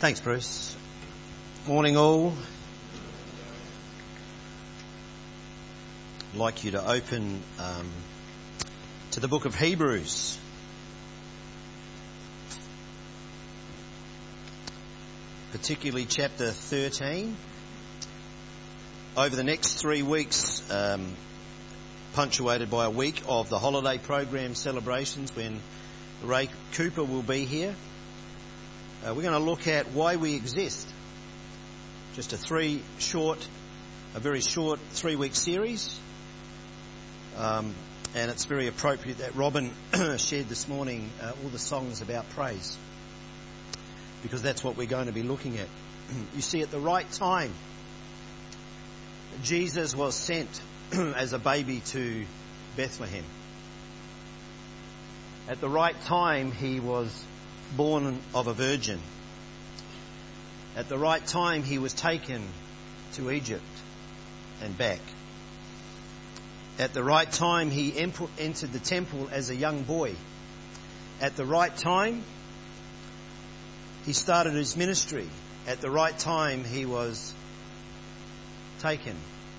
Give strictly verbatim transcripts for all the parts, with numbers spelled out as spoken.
Thanks, Bruce. Morning, all. I'd like you to open um, to the book of Hebrews. Particularly chapter thirteen. Over the next three weeks, um, punctuated by a week of the holiday program celebrations when Ray Cooper will be here. Uh, we're going to look at why we exist. Just a three short, a very short three-week series. Um, and it's very appropriate that Robin shared this morning uh, all the songs about praise. Because that's what we're going to be looking at. You see, at the right time, Jesus was sent as a baby to Bethlehem. At the right time, he was born of a virgin. At the right time, he was taken to Egypt and back. At the right time, he entered the temple as a young boy. At the right time, he started his ministry. At the right time, he was taken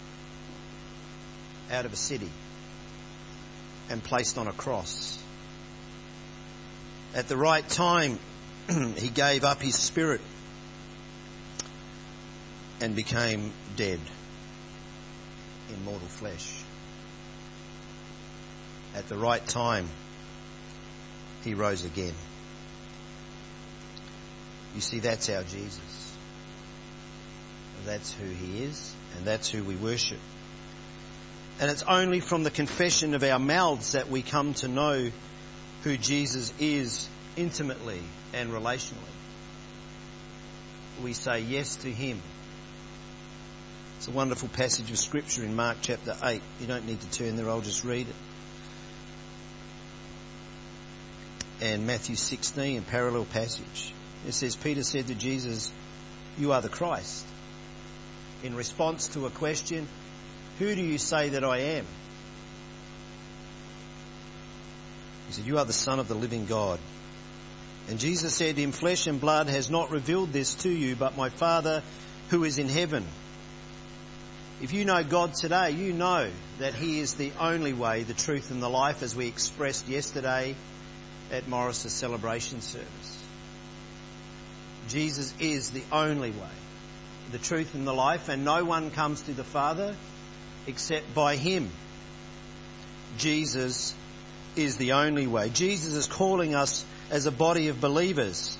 out of a city and placed on a cross. At the right time, he gave up his spirit and became dead in mortal flesh. At the right time, he rose again. You see, that's our Jesus. That's who he is, and that's who we worship. And it's only from the confession of our mouths that we come to know who Jesus is intimately and relationally. We say yes to him. It's a wonderful passage of scripture in Mark chapter eight. You don't need to turn there, I'll just read it. And Matthew sixteen, a parallel passage. It says, Peter said to Jesus, "You are the Christ." In response to a question, "Who do you say that I am?" He said, "You are the Son of the living God." And Jesus said to him, "Flesh and blood has not revealed this to you, but my Father who is in heaven." If you know God today, you know that he is the only way, the truth and the life, as we expressed yesterday at Morris's celebration service. Jesus is the only way, the truth and the life, and no one comes to the Father except by him. Jesus is the only way. Jesus is calling us as a body of believers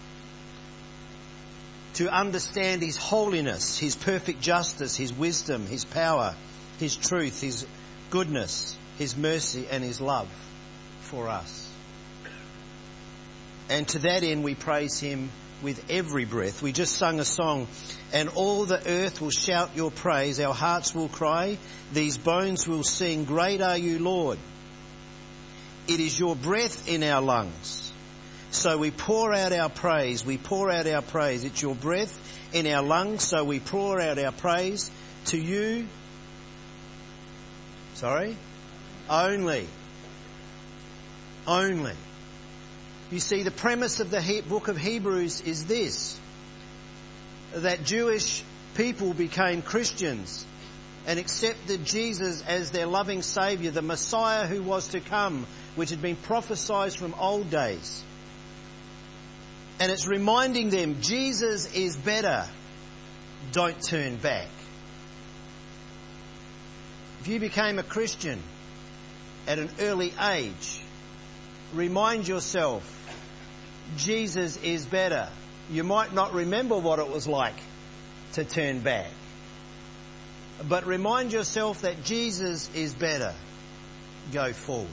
to understand his holiness, his perfect justice, his wisdom, his power, his truth, his goodness, his mercy and his love for us. And to that end we praise him with every breath. We just sung a song, and all the earth will shout your praise. Our hearts will cry, these bones will sing, great are you, Lord. It is your breath in our lungs. So we pour out our praise. We pour out our praise. It's your breath in our lungs. So we pour out our praise to you. Sorry? Only. Only. You see, the premise of the book of Hebrews is this, that Jewish people became Christians and accepted Jesus as their loving Saviour, the Messiah who was to come, which had been prophesied from old days. And it's reminding them, Jesus is better. Don't turn back. If you became a Christian at an early age, remind yourself, Jesus is better. You might not remember what it was like to turn back, but remind yourself that Jesus is better. Go forward.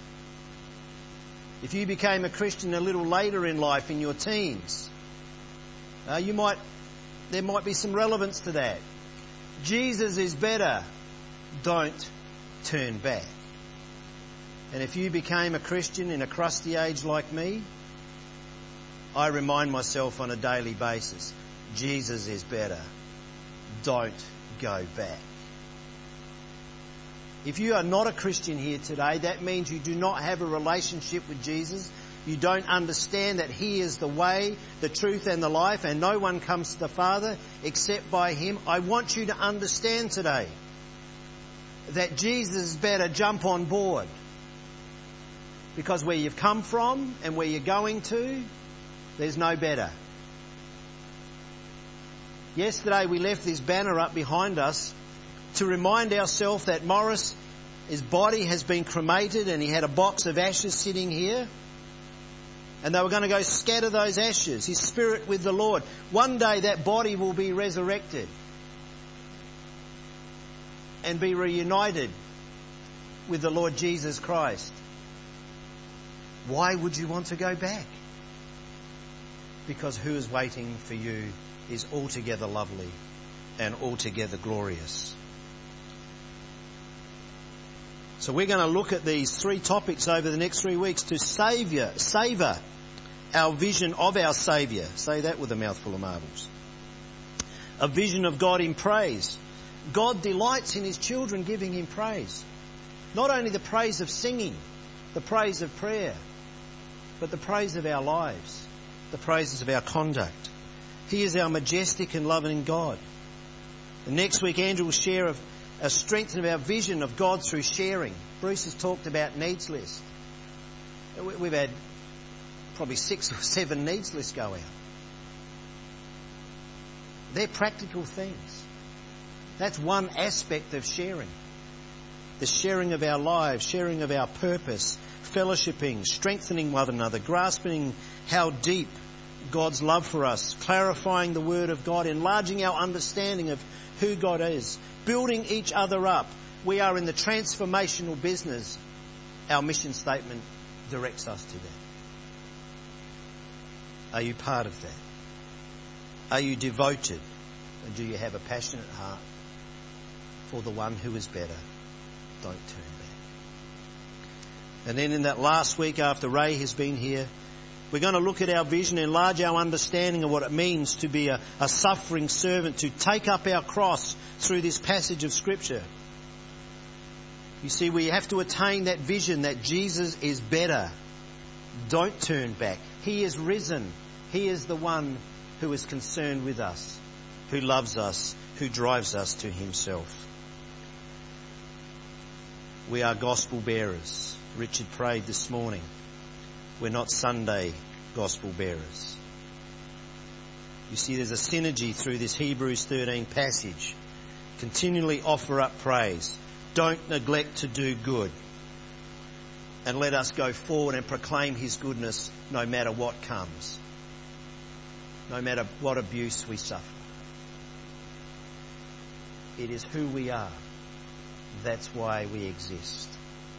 If you became a Christian a little later in life, in your teens, uh, you might, there might be some relevance to that. Jesus is better. Don't turn back. And if you became a Christian in a crusty age like me, I remind myself on a daily basis, Jesus is better. Don't go back. If you are not a Christian here today, that means you do not have a relationship with Jesus. you don't understand that He is the way, the truth and the life, and no one comes to the Father except by Him, I want you to understand today that Jesus better jump on board. Because where you've come from and where you're going to, there's no better. Yesterday we left this banner up behind us to remind ourselves that Morris, his body has been cremated and he had a box of ashes sitting here. And they were going to go scatter those ashes, his spirit with the Lord. One day that body will be resurrected and be reunited with the Lord Jesus Christ. Why would you want to go back? Because who is waiting for you is altogether lovely and altogether glorious. So we're going to look at these three topics over the next three weeks to saviour, savour our vision of our Saviour. Say that with a mouthful of marbles. A vision of God in praise. God delights in His children giving Him praise. Not only the praise of singing, the praise of prayer, but the praise of our lives, the praises of our conduct. He is our majestic and loving God. And next week Andrew will share of a strengthening of our vision of God through sharing. Bruce has talked about needs list. We've had probably six or seven needs lists go out. They're practical things. That's one aspect of sharing. The sharing of our lives, sharing of our purpose, fellowshipping, strengthening one another, grasping how deep God's love for us, clarifying the Word of God, enlarging our understanding of who God is, building each other up. We are in the transformational business. Our mission statement directs us to that. Are you part of that? Are you devoted? And do you have a passionate heart for the one who is better? Don't turn back. And then in that last week after Ray has been here, we're going to look at our vision, enlarge our understanding of what it means to be a, a suffering servant, to take up our cross through this passage of Scripture. You see, we have to attain that vision that Jesus is better. Don't turn back. He is risen. He is the one who is concerned with us, who loves us, who drives us to Himself. We are gospel bearers. Richard prayed this morning. We're not Sunday gospel bearers. You see, there's a synergy through this Hebrews thirteen passage. Continually offer up praise. Don't neglect to do good. And let us go forward and proclaim His goodness no matter what comes. No matter what abuse we suffer. It is who we are. That's why we exist.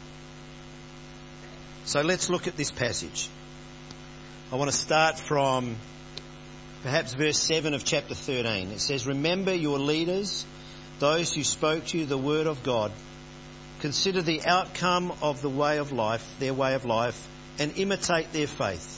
So let's look at this passage. I want to start from perhaps verse seven of chapter thirteen. It says, "Remember your leaders, those who spoke to you the word of God. Consider the outcome of the way of life, their way of life, and imitate their faith.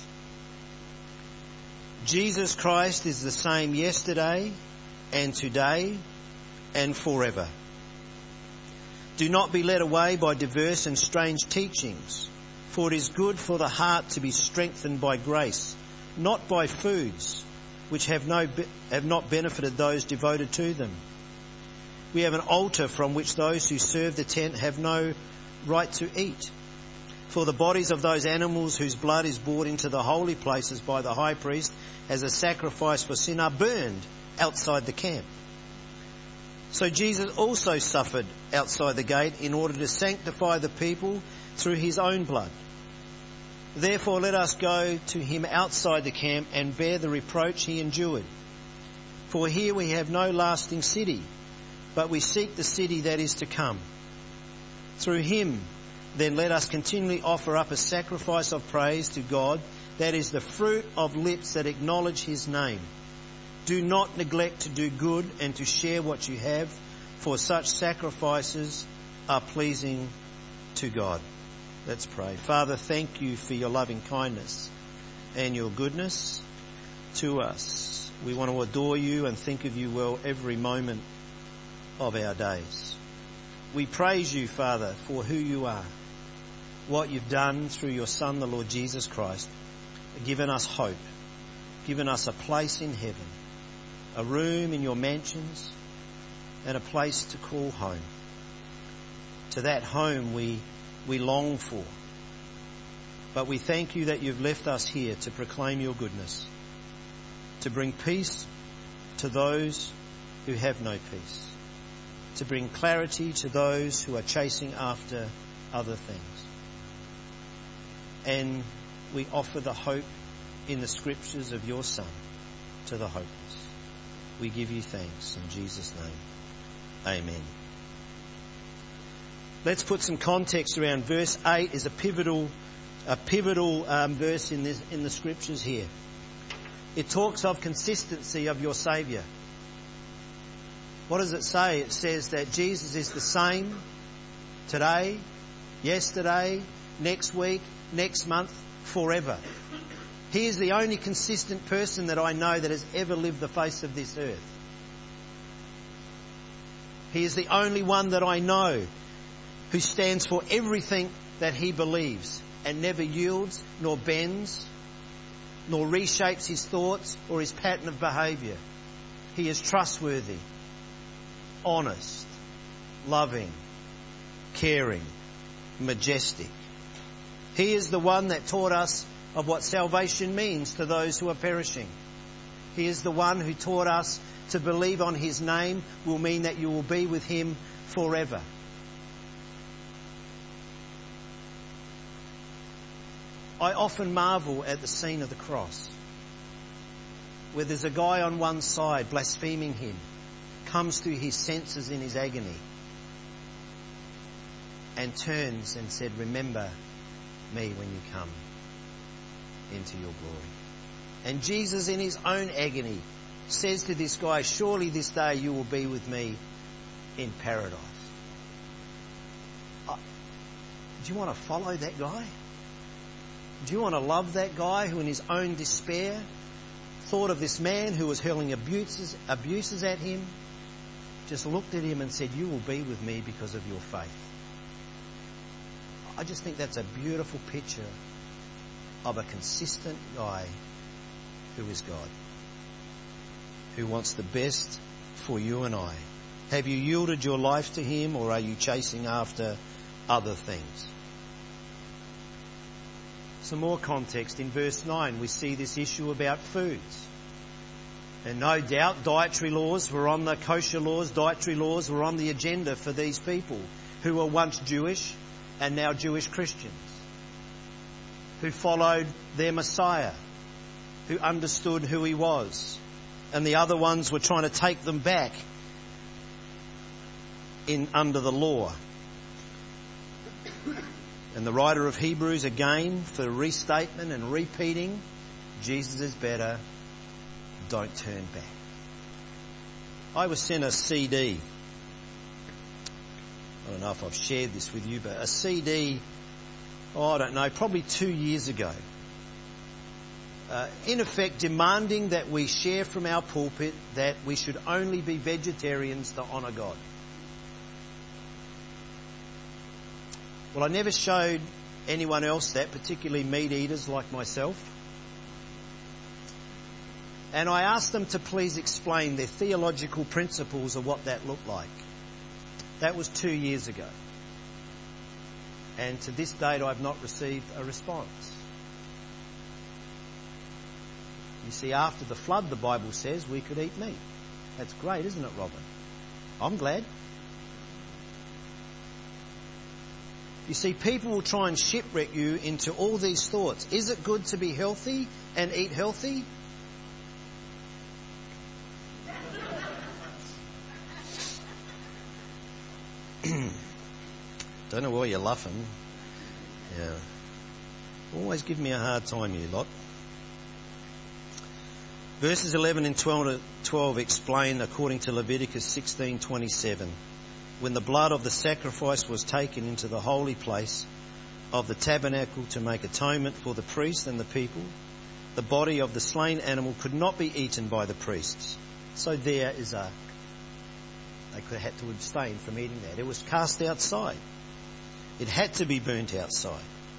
Jesus Christ is the same yesterday and today and forever. Do not be led away by diverse and strange teachings, for it is good for the heart to be strengthened by grace, not by foods which have no have not benefited those devoted to them. We have an altar from which those who serve the tent have no right to eat. For the bodies of those animals whose blood is brought into the holy places by the high priest as a sacrifice for sin are burned outside the camp. So Jesus also suffered outside the gate in order to sanctify the people through His own blood. Therefore let us go to Him outside the camp and bear the reproach He endured. For here we have no lasting city, but we seek the city that is to come. Through Him then let us continually offer up a sacrifice of praise to God, that is the fruit of lips that acknowledge His name. Do not neglect to do good and to share what you have, for such sacrifices are pleasing to God." Let's pray. Father, thank You for Your loving kindness and Your goodness to us. We want to adore You and think of You well every moment of our days. We praise You, Father, for who You are. what you've done through your Son, the Lord Jesus Christ, given us hope, given us a place in heaven, a room in your mansions, and a place to call home. To that home we, we long for. But we thank you that you've left us here to proclaim your goodness, to bring peace to those who have no peace, to bring clarity to those who are chasing after other things. And we offer the hope in the scriptures of your Son to the hopeless. We give you thanks in Jesus' name. Amen. Let's put some context around verse eight is a pivotal, a pivotal um, verse in this in the scriptures here. It talks of consistency of your Saviour. What does it say? It says that Jesus is the same today, yesterday, next week, next month, forever. He is the only consistent person that I know that has ever lived the face of this earth. He is the only one that I know who stands for everything that he believes and never yields nor bends nor reshapes his thoughts or his pattern of behaviour. He is trustworthy, honest, loving, caring, majestic. He is the one that taught us of what salvation means to those who are perishing. He is the one who taught us to believe on his name will mean that you will be with him forever. I often marvel at the scene of the cross, where there's a guy on one side blaspheming him, comes to his senses in his agony, and turns and said, "Remember me when you come into your glory." And Jesus, in his own agony, says to this guy, "Surely this day you will be with me in paradise." Uh, do you want to follow that guy? Do you want to love that guy who in his own despair thought of this man who was hurling abuses, abuses at him, just looked at him and said, "You will be with me because of your faith"? I just think that's a beautiful picture of a consistent guy who is God, who wants the best for you and I. Have you yielded your life to him, or are you chasing after other things? Some more context. In verse nine, we see this issue about foods. And no doubt dietary laws were on the kosher laws, dietary laws were on the agenda for these people who were once Jewish and now Jewish Christians, who followed their Messiah, who understood who he was. And the other ones were trying to take them back in under the law. And the writer of Hebrews, again, for restatement and repeating, Jesus is better, don't turn back. I was sent a C D. I don't know if I've shared this with you, but a C D, oh, I don't know, probably two years ago. Uh, in effect, demanding that we share from our pulpit that we should only be vegetarians to honour God. Well, I never showed anyone else that, particularly meat eaters like myself. And I asked them to please explain their theological principles of what that looked like. That was two years ago. And to this date, I've not received a response. You see, after the flood, the Bible says we could eat meat. That's great, isn't it, Robin? I'm glad. You see, people will try and shipwreck you into all these thoughts. Is it good to be healthy and eat healthy? Don't know why you're laughing. Yeah. Always give me a hard time, you lot. Verses eleven and twelve explain, according to Leviticus sixteen twenty-seven, when the blood of the sacrifice was taken into the holy place of the tabernacle to make atonement for the priest and the people, the body of the slain animal could not be eaten by the priests. So there is a... They could have had to abstain from eating that. It was cast outside. It had to be burnt outside.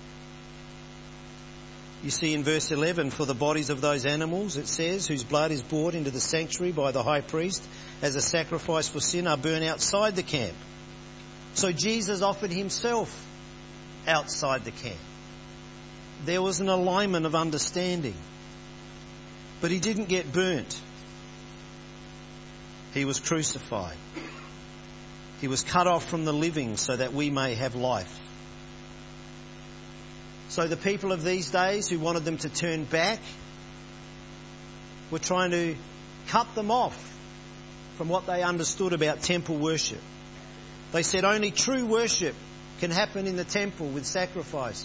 You see in verse eleven, for the bodies of those animals, it says, whose blood is brought into the sanctuary by the high priest as a sacrifice for sin, are burnt outside the camp. So Jesus offered himself outside the camp. There was an alignment of understanding. But he didn't get burnt. He was crucified. He was cut off from the living so that we may have life. So the people of these days who wanted them to turn back were trying to cut them off from what they understood about temple worship. They said only true worship can happen in the temple with sacrifices.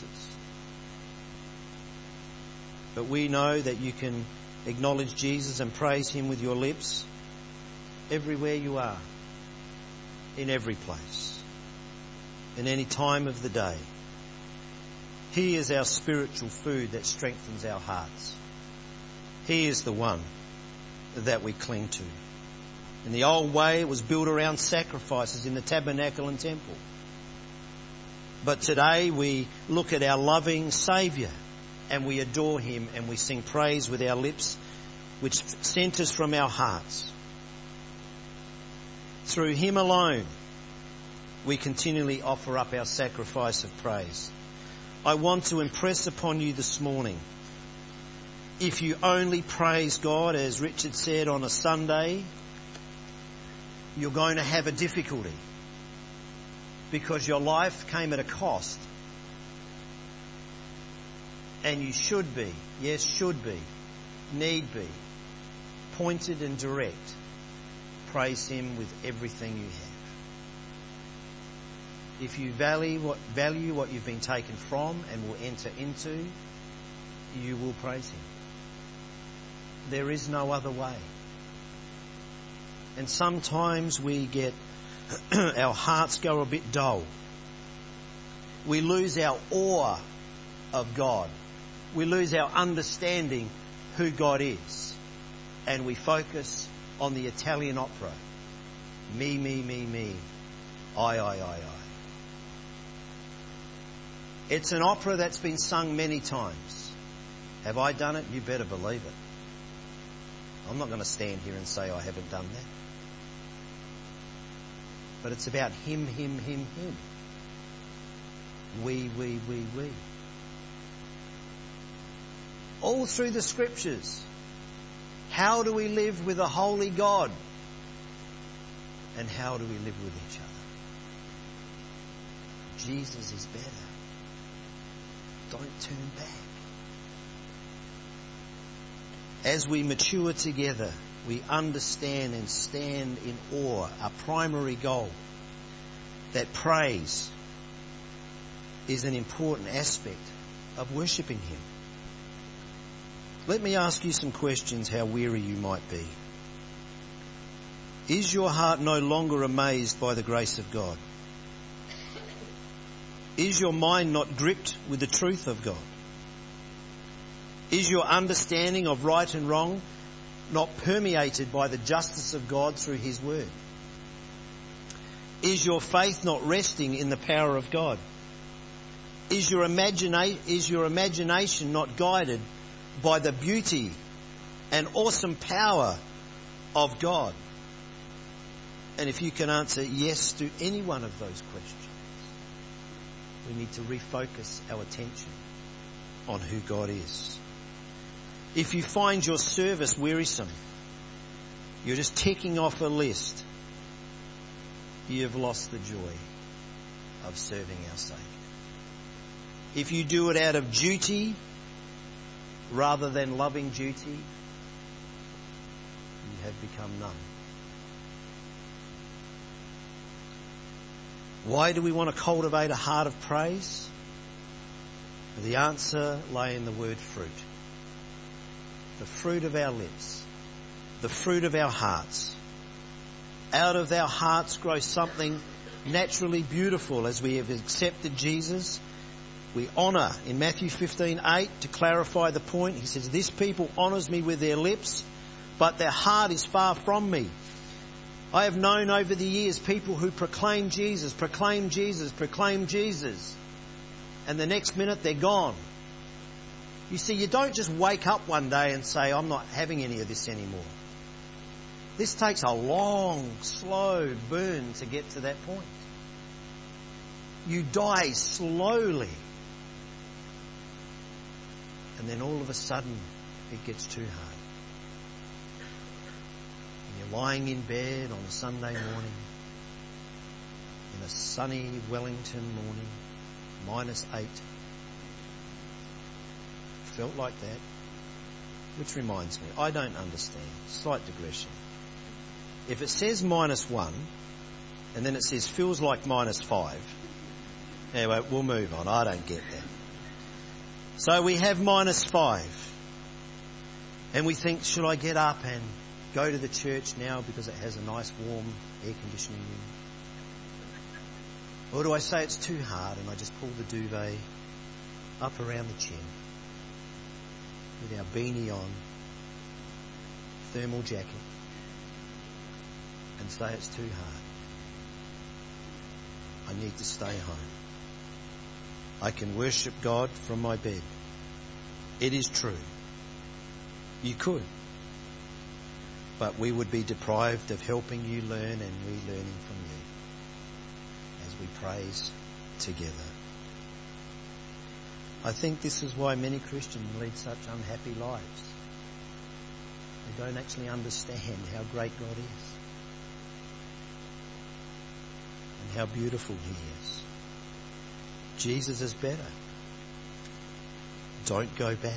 But we know that you can acknowledge Jesus and praise him with your lips everywhere you are, in every place, in any time of the day. He is our spiritual food that strengthens our hearts. He is the one that we cling to. In the old way, it was built around sacrifices in the tabernacle and temple. But today we look at our loving Saviour and we adore him and we sing praise with our lips, which centres from our hearts. Through him alone, we continually offer up our sacrifice of praise. I want to impress upon you this morning, if you only praise God, as Richard said, on a Sunday, you're going to have a difficulty because your life came at a cost. And you should be, yes, should be, need be, pointed and direct. Praise him with everything you have. If you value what, value what you've been taken from and will enter into, you will praise him. There is no other way. And sometimes we get, our hearts go a bit dull. We lose our awe of God. We lose our understanding who God is. And we focus on the Italian opera. Me, me, me, me. I, I, I, I. It's an opera that's been sung many times. Have I done it? You better believe it. I'm not going to stand here and say I haven't done that. But it's about him, him, him, him. We, we, we, we. All through the scriptures. How do we live with a holy God? And how do we live with each other? Jesus is better. Don't turn back. As we mature together, we understand and stand in awe, our primary goal, that praise is an important aspect of worshipping him. Let me ask you some questions, how weary you might be. Is your heart no longer amazed by the grace of God? Is your mind not gripped with the truth of God? Is your understanding of right and wrong not permeated by the justice of God through his word? Is your faith not resting in the power of God? Is your imagina- is your imagination not guided by the beauty and awesome power of God? And if you can answer yes to any one of those questions, we need to refocus our attention on who God is. If you find your service wearisome, you're just ticking off a list, you've lost the joy of serving our Saviour. If you do it out of duty rather than loving duty, you have become numb. Why do we want to cultivate a heart of praise? The answer lay in the word fruit. The fruit of our lips. The fruit of our hearts. Out of our hearts grows something naturally beautiful as we have accepted Jesus. We honour, in Matthew fifteen eight, to clarify the point, he says, this people honours me with their lips, but their heart is far from me. I have known over the years people who proclaim Jesus, proclaim Jesus, proclaim Jesus, and the next minute they're gone. You see, you don't just wake up one day and say, I'm not having any of this anymore. This takes a long, slow burn to get to that point. You die slowly. And then all of a sudden, it gets too hard. And you're lying in bed on a Sunday morning, in a sunny Wellington morning, minus eight. Felt like that. Which reminds me, I don't understand. Slight digression. If it says minus one, and then it says feels like minus five, anyway, we'll move on. I don't get that. So we have minus five. And we think, should I get up and go to the church now because it has a nice warm air conditioning room? Or do I say it's too hard and I just pull the duvet up around the chin with our beanie on, thermal jacket, and say it's too hard. I need to stay home. I can worship God from my bed. It is true. You could. But we would be deprived of helping you learn and relearning from you as we praise together. I think this is why many Christians lead such unhappy lives. They don't actually understand how great God is and how beautiful He is. Jesus is better. Don't go back.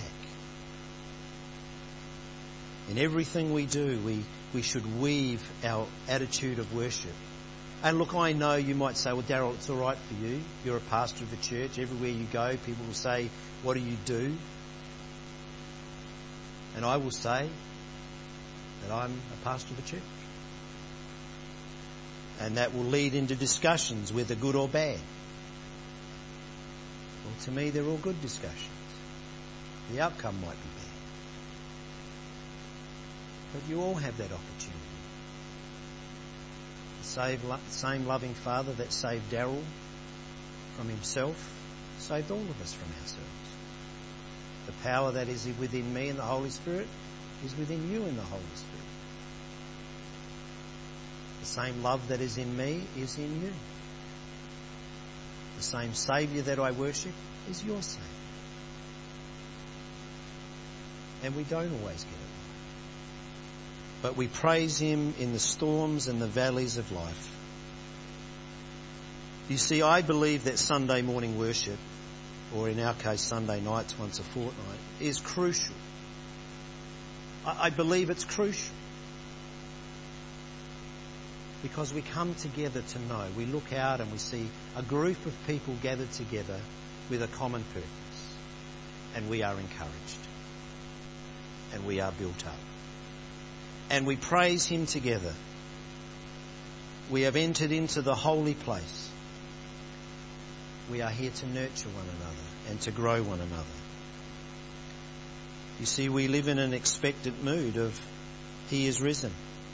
In everything we do, we, we should weave our attitude of worship. And look, I know you might say, well, Daryl, it's all right for you. You're a pastor of the church. Everywhere you go, people will say, what do you do? And I will say that I'm a pastor of the church. And that will lead into discussions, whether good or bad. Well, to me, they're all good discussions. The outcome might be bad. But you all have that opportunity. Save, same loving Father that saved Daryl from himself, saved all of us from ourselves. The power that is within me and the Holy Spirit is within you and the Holy Spirit. The same love that is in me is in you. The same Saviour that I worship is your Saviour. And we don't always get it. But we praise Him in the storms and the valleys of life. You see, I believe that Sunday morning worship, or in our case Sunday nights once a fortnight, is crucial. I believe it's crucial. Because we come together to know. We look out and we see a group of people gathered together with a common purpose. And we are encouraged. And we are built up. And we praise Him together. We have entered into the holy place. We are here to nurture one another and to grow one another. You see, we live in an expectant mood of He is risen.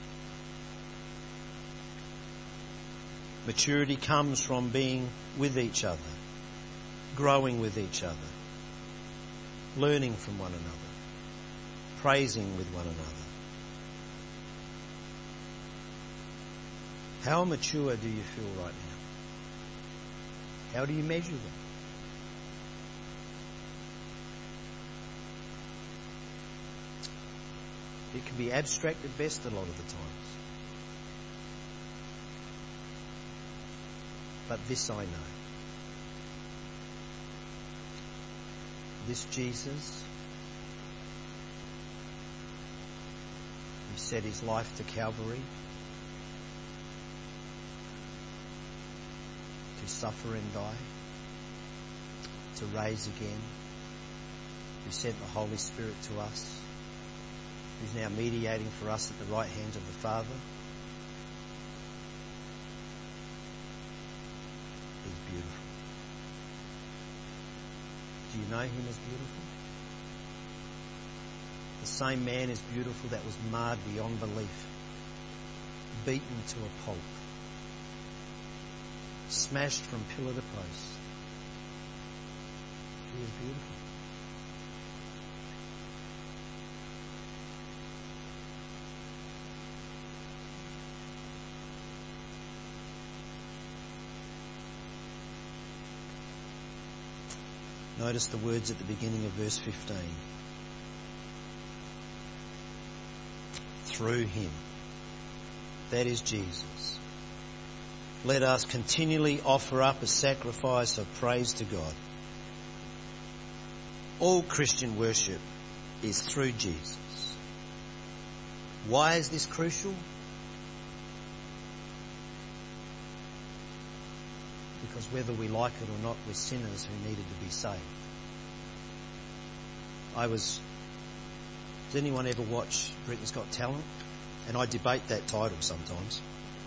Maturity comes from being with each other, growing with each other, learning from one another, praising with one another. How mature do you feel right now? How do you measure them? It can be abstract at best a lot of the times. But this I know. This Jesus, who set His life to Calvary, to suffer and die, to raise again, who sent the Holy Spirit to us, who's now mediating for us at the right hand of the Father. He's beautiful. Do you know Him as beautiful? The same man is beautiful that was marred beyond belief, beaten to a pulp, smashed from pillar to post. He is beautiful. Notice the words at the beginning of verse fifteen. Through him. That is Jesus. Let us continually offer up a sacrifice of praise to God. All Christian worship is through Jesus. Why is this crucial? Because whether we like it or not, we're sinners who needed to be saved. I was... Does anyone ever watch Britain's Got Talent? And I debate that title sometimes.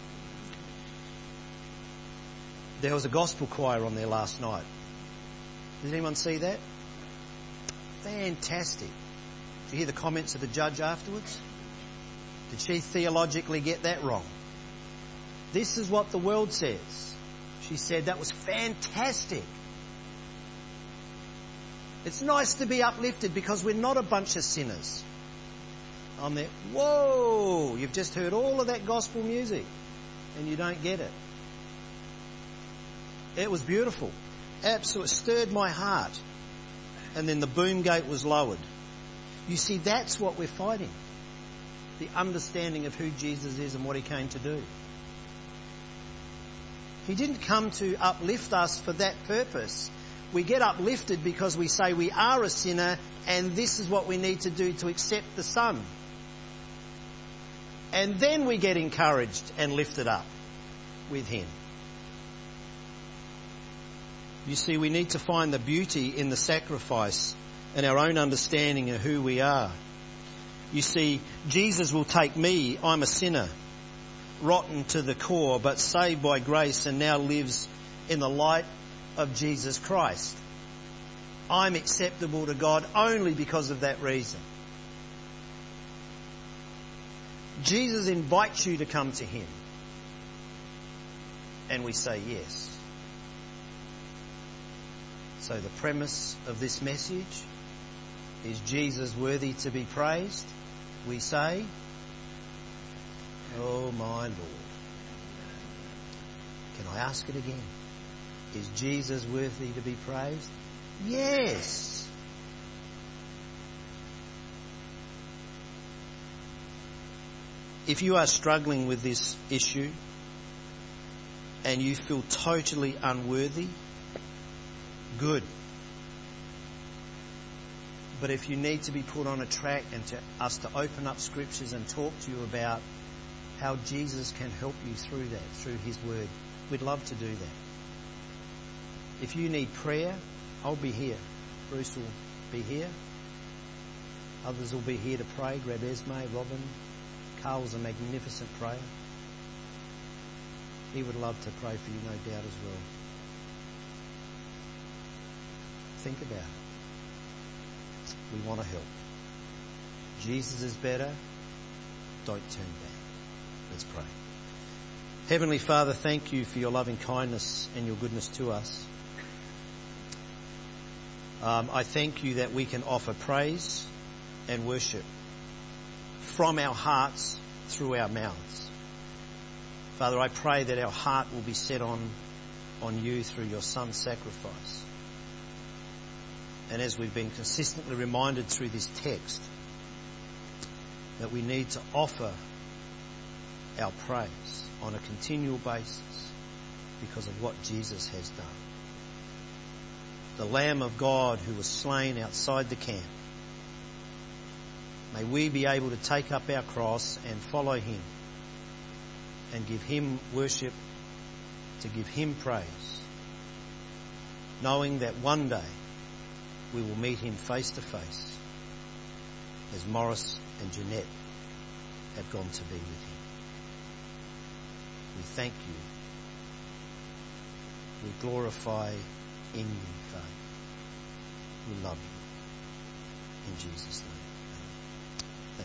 There was a gospel choir on there last night. Did anyone see that? Fantastic. Did you hear the comments of the judge afterwards? Did she theologically get that wrong? This is what the world says. She said that was fantastic. It's nice to be uplifted because we're not a bunch of sinners. I'm there, whoa, you've just heard all of that gospel music and you don't get it. It was beautiful. Absolutely stirred my heart. And then the boom gate was lowered. You see, that's what we're fighting. The understanding of who Jesus is and what he came to do. He didn't come to uplift us for that purpose. We get uplifted because we say we are a sinner and this is what we need to do to accept the Son. And then we get encouraged and lifted up with him. You see, we need to find the beauty in the sacrifice and our own understanding of who we are. You see, Jesus will take me, I'm a sinner, rotten to the core, but saved by grace and now lives in the light of Jesus Christ. I'm acceptable to God only because of that reason. Jesus invites you to come to him. And we say yes. So the premise of this message is Jesus worthy to be praised? We say, oh my Lord. Can I ask it again? Is Jesus worthy to be praised? Yes. If you are struggling with this issue and you feel totally unworthy, good. But if you need to be put on a track and to us to open up scriptures and talk to you about how Jesus can help you through that, through his word, we'd love to do that. If you need prayer, I'll be here. Bruce will be here. Others will be here to pray. Grab Esme, Robin. Carl's a magnificent prayer. He would love to pray for you, no doubt, as well. Think about it. We want to help. Jesus is better. Don't turn back. Let's pray. Heavenly Father, thank you for your loving kindness and your goodness to us. Um, I thank you that we can offer praise and worship from our hearts through our mouths. Father, I pray that our heart will be set on, on you through your Son's sacrifice. And as we've been consistently reminded through this text, that we need to offer our praise on a continual basis because of what Jesus has done. The Lamb of God who was slain outside the camp. May we be able to take up our cross and follow him and give him worship, to give him praise, knowing that one day we will meet him face to face as Morris and Jeanette have gone to be with him. We thank you. We glorify in you, Father. We love you. In Jesus' name.